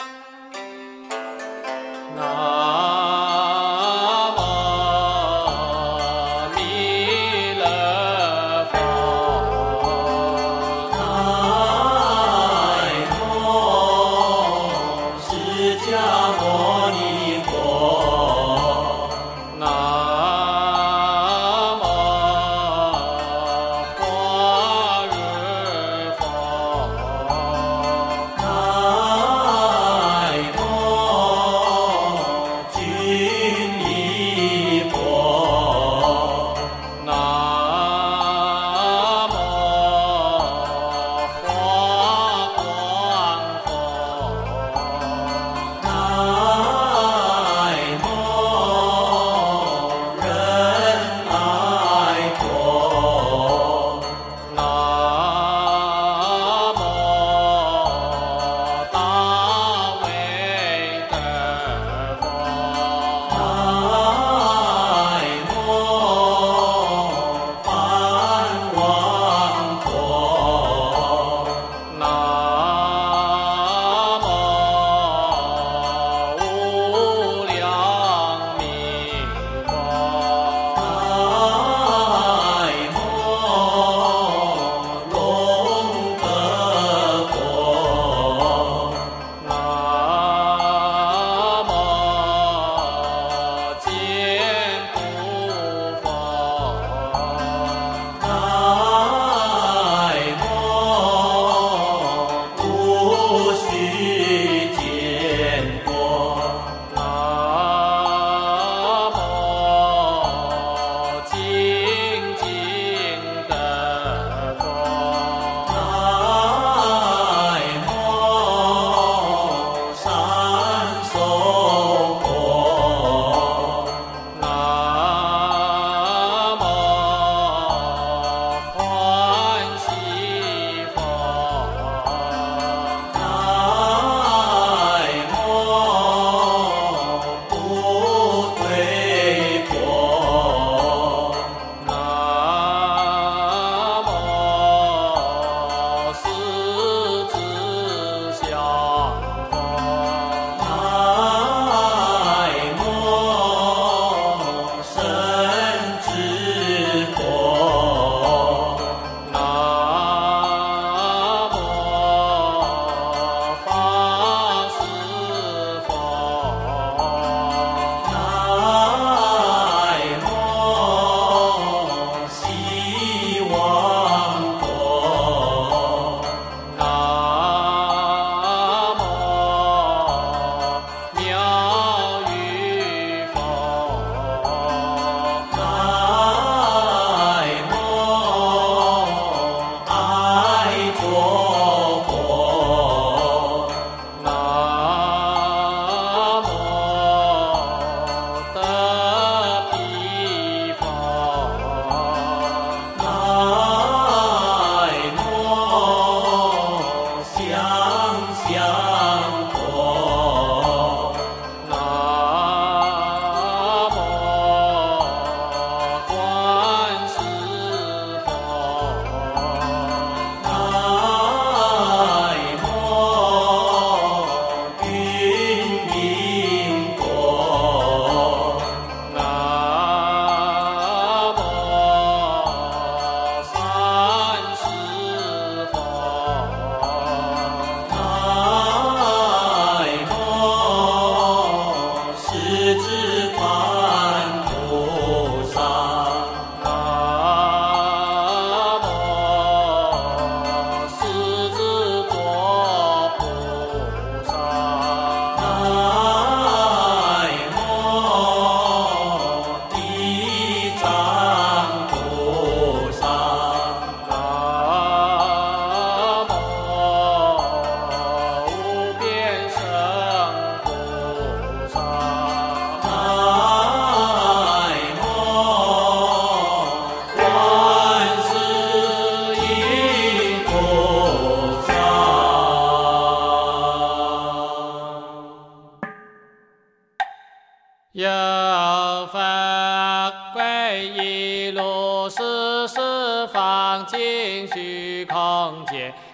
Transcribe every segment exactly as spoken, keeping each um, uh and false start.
有佛皈依如是十方尽虚空界，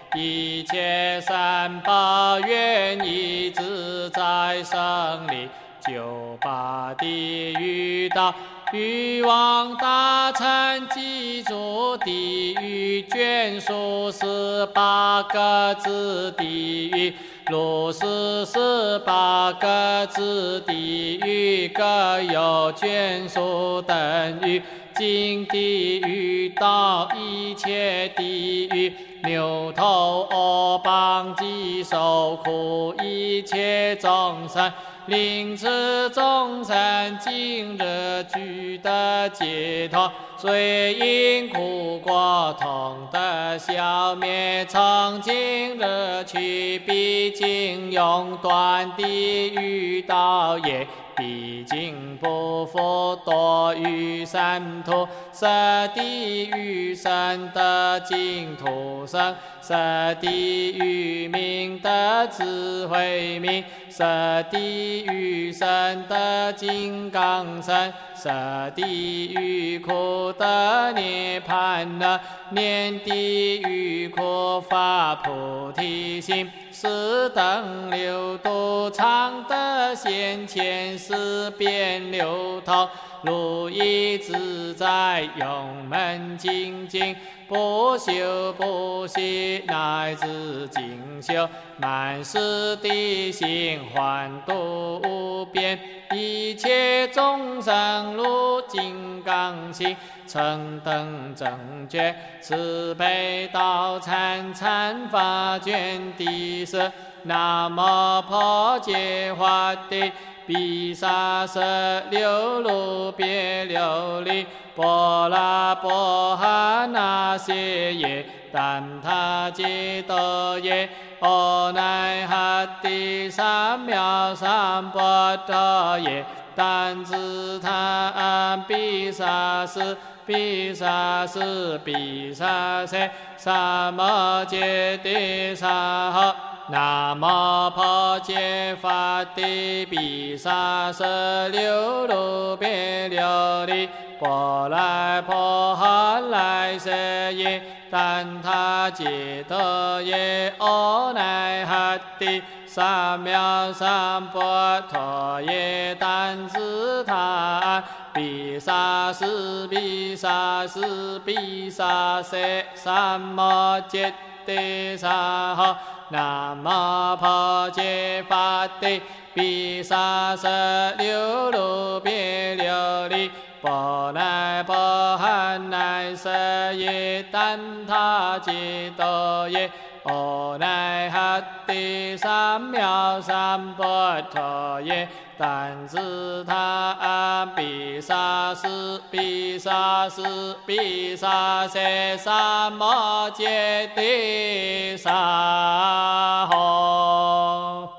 一切三宝愿以自在胜利，九八地狱道。欲望大乘记住地狱卷数十八个子地狱，如是十八个子地狱各有卷数等于尽地狱道一切地狱，牛头恶棒击受苦一切众生。令此众生今日具得解脱，虽因苦果同得消灭，从今日起必经永断地狱道也。毕竟不复多于三途，色地狱生得净土生，色地狱明得智慧明，色地狱生得金刚身，色地狱苦得涅槃乐，念地狱苦发菩提心，是等六度常得现前思变流通，如意自在永门精进，不休不息乃至精修，满是地心还度无边，一切众生如金刚心，成等正觉，慈悲道参参法卷第四。南无婆揭华帝毗沙舍流卢别琉璃波拉波哈那谢耶怛他揭多耶阿那哈帝三藐三菩提耶怛侄他阿毗沙士毗沙士毗沙塞萨摩揭帝沙哈。南无婆揭法帝毗沙舍流卢别琉璃波来波哈来舍耶怛他揭多耶阿那哈帝三藐三菩提耶怛侄他毗沙士毗沙士毗沙塞萨摩揭帝沙哈。南无婆揭法帝毗沙舍流卢别琉璃波来波哈那舍耶怛他揭多耶阿那哈帝三藐三菩提耶怛侄他毗沙士毗沙士毗沙塞萨摩揭帝沙哈。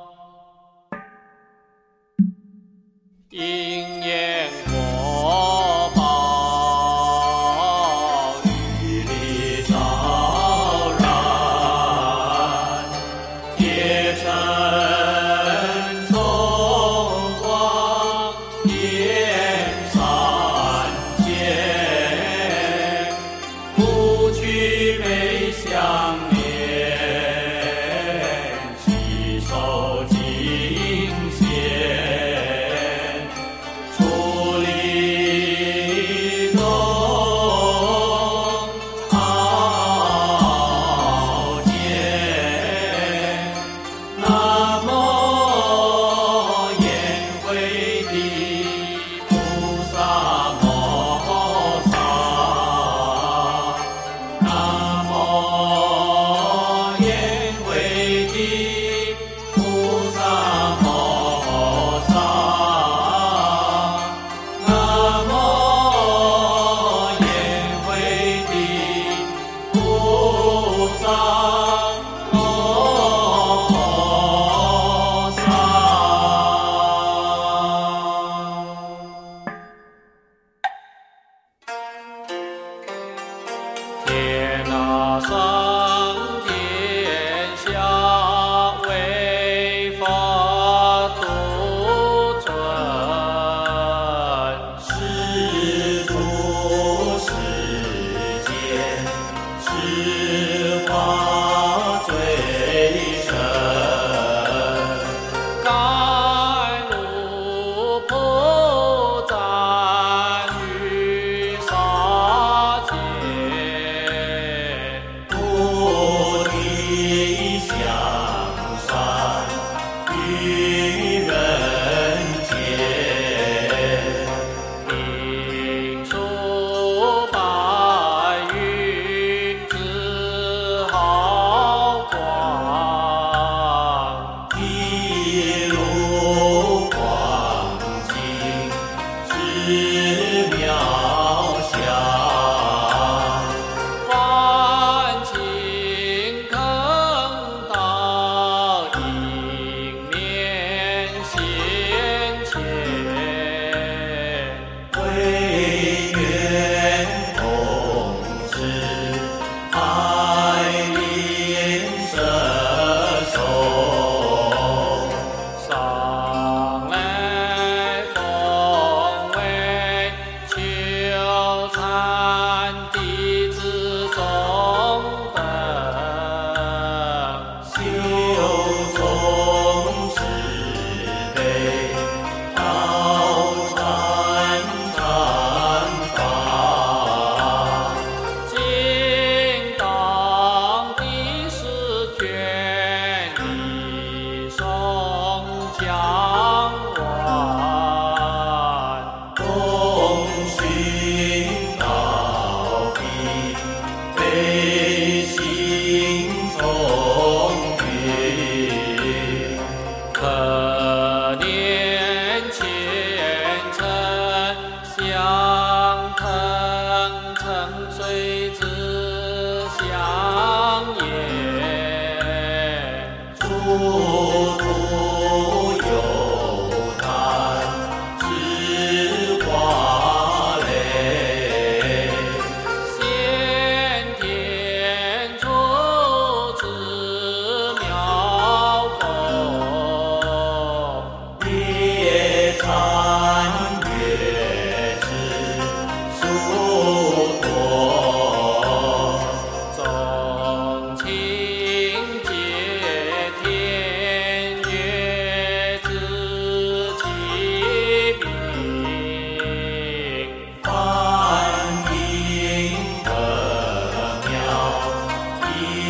因缘果报欲力昭然铁尘冲光焰三千不去悲相念吸收尽显出离中傲见南无延慧地菩萨摩萨南无延慧地菩萨摩萨南无延慧地菩萨摩萨。天那生天下为佛独尊，是诸世间是法中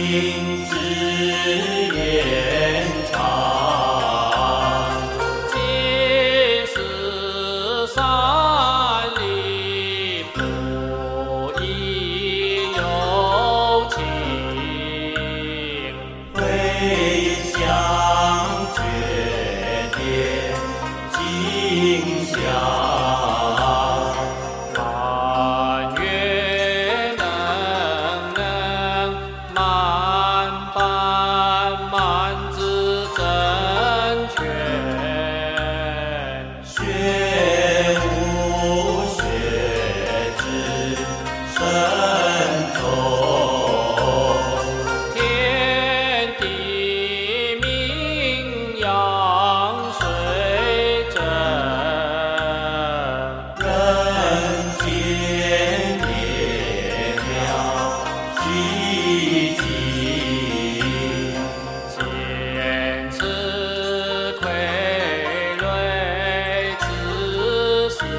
之延长， 即是三里不亦有情， 回乡绝典今宵。 但愿能能慢办慢子正确， 学无学之深重， 天地名扬水正， 人间灭了寂静， 见此傀儡之心，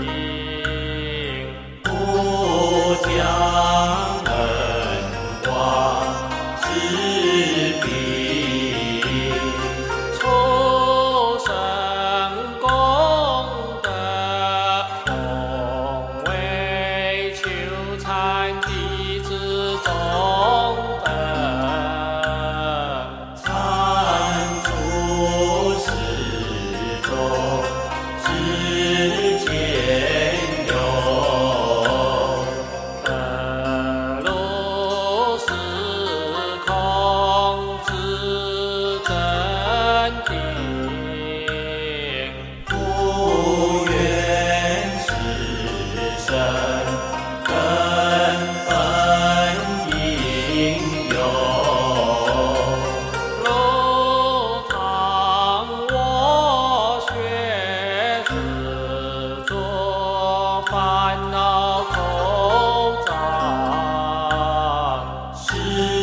不将恩光之笔， 出生功德，奉为求禅弟子中等。 参出世中之间有， 得路是空之真谛， 复愿是生根本应有。 如堂我学是作烦恼口障， 是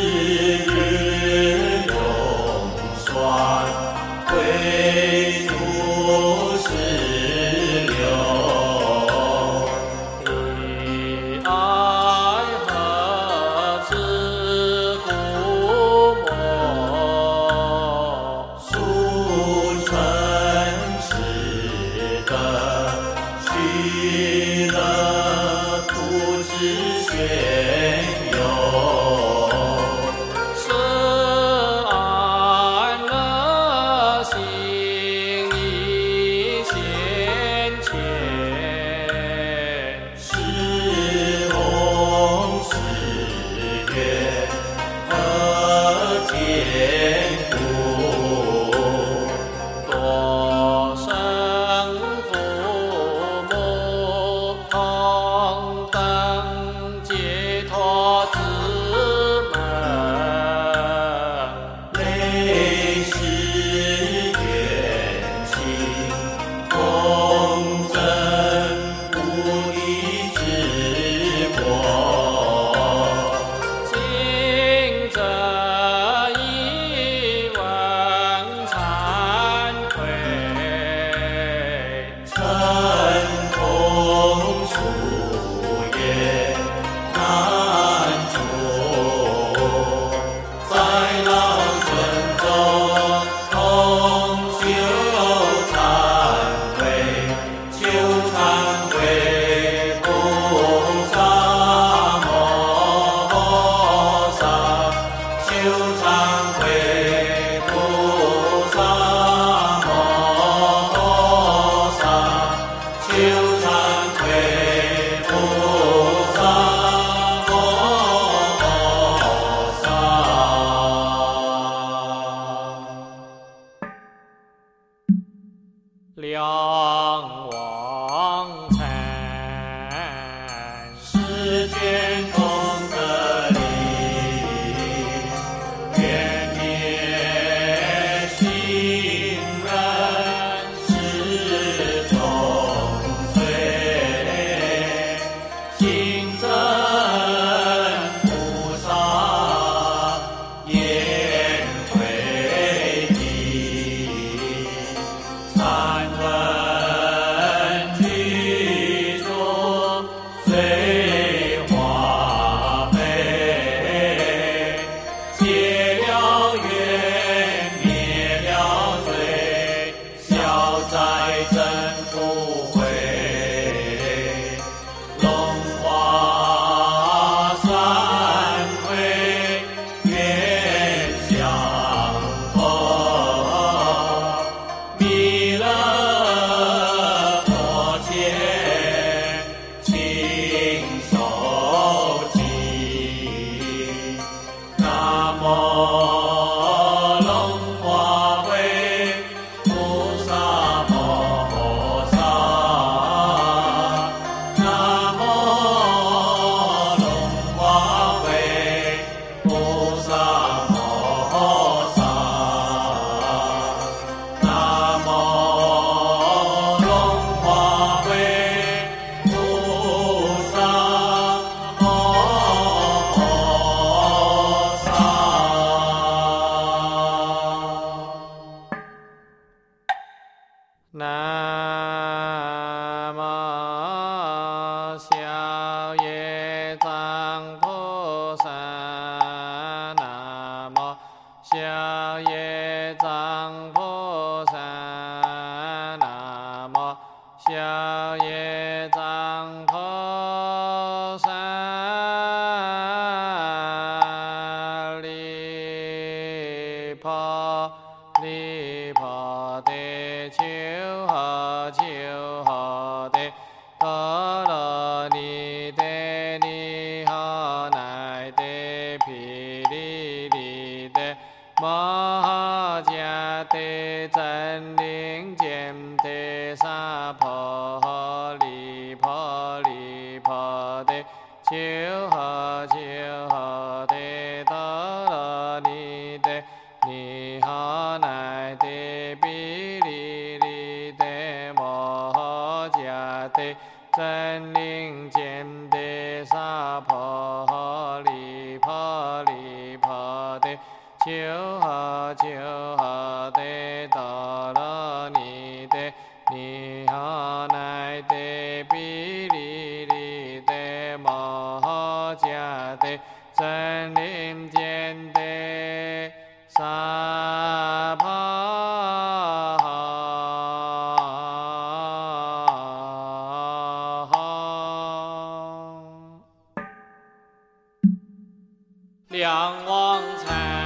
日永算归途是流， 彼爱何之故莫？ 速成是的须乐图之玄有， 是安乐心已现前， 是宏是愿何坚固， 多生父母同等解脱之门， 累世愿情共振无一之国， 今这一婆利婆帝，求呵求呵帝，陀罗尼帝，尼呵那帝，毗梨梨帝，摩诃迦帝，真灵见帝，萨婆利婆利婆帝，求呵求呵帝，陀罗尼帝，尼呵那帝，毗梨梨帝，摩诃迦帝，真灵见帝，萨婆利婆利婆帝，求呵求呵帝，陀罗尼帝，尼呵那帝，毗梨梨帝，摩诃迦帝，真灵见帝，萨婆两王禅。